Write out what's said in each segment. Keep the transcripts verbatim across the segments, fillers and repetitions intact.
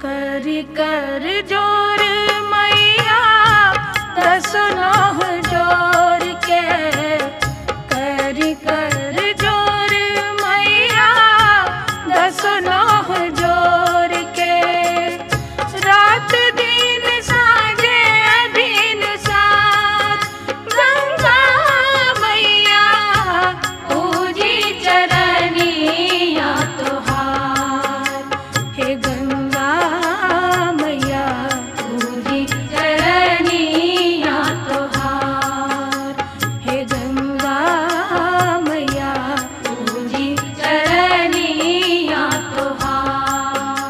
करी कर जोर मैया दस नौह जोर के, करी कर जोर मैया दस नौह जोर के। रात दिन साँझे दिन साथ गंगा मैया पूजी चरनिया तोहार। हे गंगा मैया पूजी चरनिया तोहार। हे गंगा मैया पूजी चरनिया तोहार।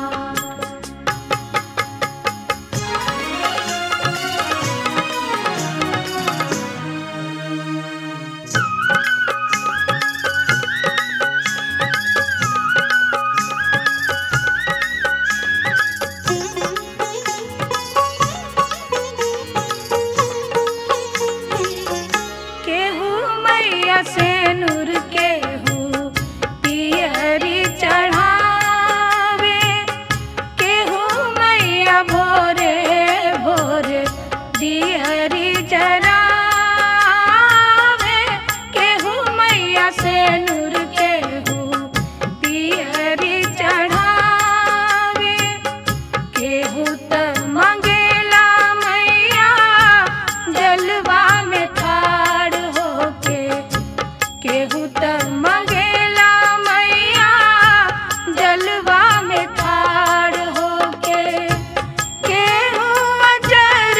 केहू मैया से नूर केहू पियरी चढ़ावे, केहू मैया भोरे भोरे दियरी जरावे। केहू मैया से नूर केहू पियरी चढ़ावे, केहू त मंगेला मैया जलवा में ठाड़ होके। केहू त मंगेला मैया जलवा में ठाड़ होके। केहू अजर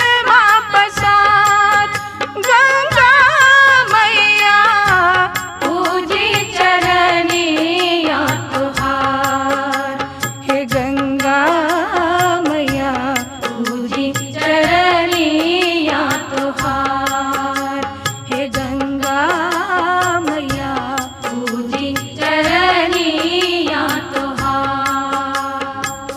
वापसात गंगा मैया पूजी चरनिया तोहार। हे गंगा मैया पूजी चरनिया तोहार। हे गंगा मैया पूजी चरनिया तोहार।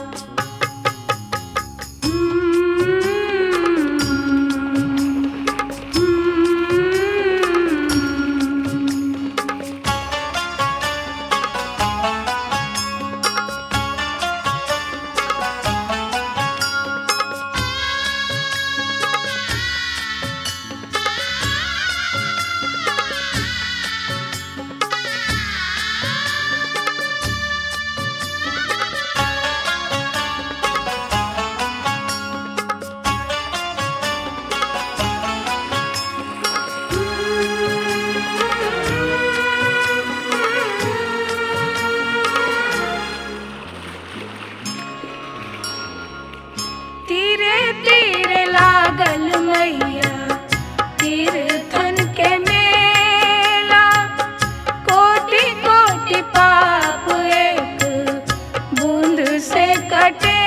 तीरे तीरे लागल मैया तीर्थन के मेला। कोटि कोटि पाप एक बूंद से कटे,